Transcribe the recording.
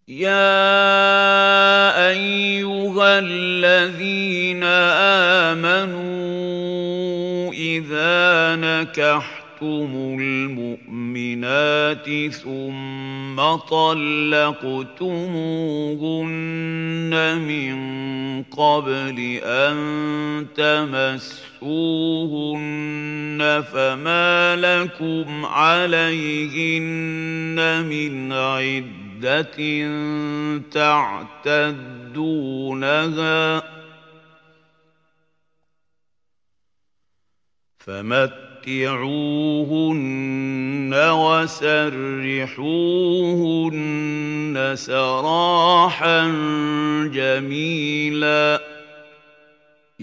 يَا أَيُّهَا الَّذِينَ آمَنُوا إِذَا نَكَحْتُمُ الْمُؤْمِنَاتِ ثُمَّ طَلَّقْتُمُوهُنَّ مِن قَبْلِ أَن تَمَسُّوهُنَّ فَمَا لَكُمْ عَلَيْهِنَّ مِنْ عِدَّةٍ تعتدونها فمتعوهن وسرحوهن سراحا جميلا